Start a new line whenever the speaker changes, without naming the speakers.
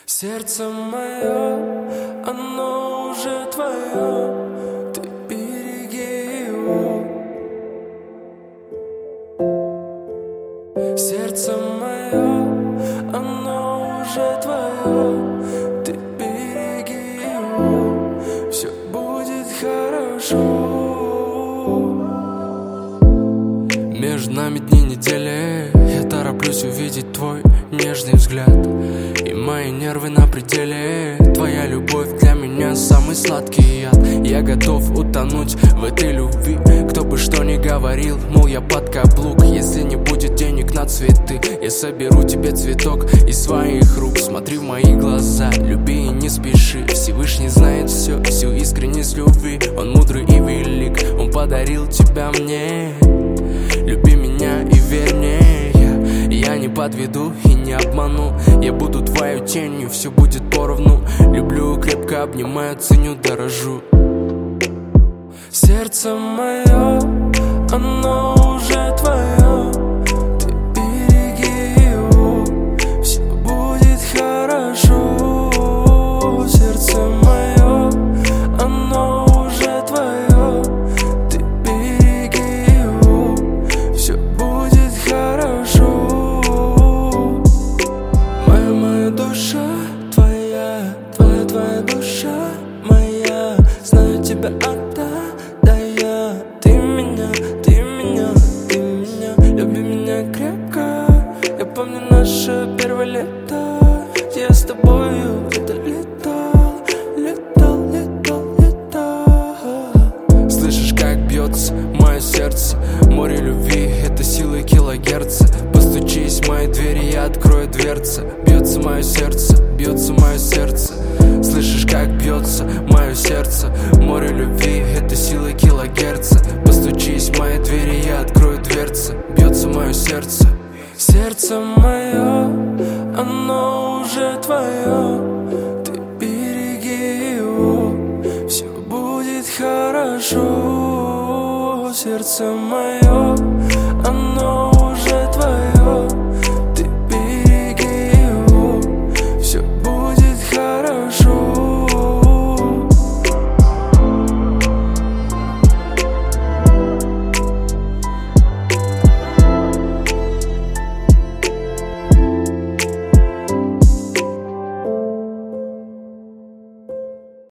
Сердце мое, оно уже твое, ты береги его. Сердце мое, оно уже твое, ты береги его. Все будет хорошо. Между нами дни недели, я тороплюсь увидеть твой нежный взгляд. И мои нервы на пределе. Твоя любовь для меня самый сладкий яд. Я готов утонуть в этой любви. Кто бы что ни говорил, мол, я под каблук. Если не будет денег на цветы, я соберу тебе цветок из своих рук. Смотри в мои глаза, люби и не спеши. Всевышний знает все, всю искренность любви. Он мудрый и велик, он подарил тебя мне. Люби меня и верь мне, я не подведу и не обману. Я буду твоей тенью, все будет поровну. Люблю, крепко обнимаю, ценю, дорожу. Сердце мое, оно уже твое, ты береги его, все будет хорошо. Сердце мое, оно уже твое, ты береги его, все будет хорошо. Моя душа твоя, твоя душа моя, знаю тебя отдая. Ты меня, люби меня крепко. Я помню наше первое лето, я с тобою где-то летал. Слышишь, как бьется мое сердце, море любви, это силы килогерца. Постучись в мои двери, я открою дверцы. Бьется мое сердце, бьется мое сердце. Слышишь, как бьется мое сердце, море любви, это силы килогерца. Постучись в мои двери, я открою дверцы. Бьется мое сердце. Сердце мое, оно уже твое, ты береги его, все будет хорошо. Сердце мое,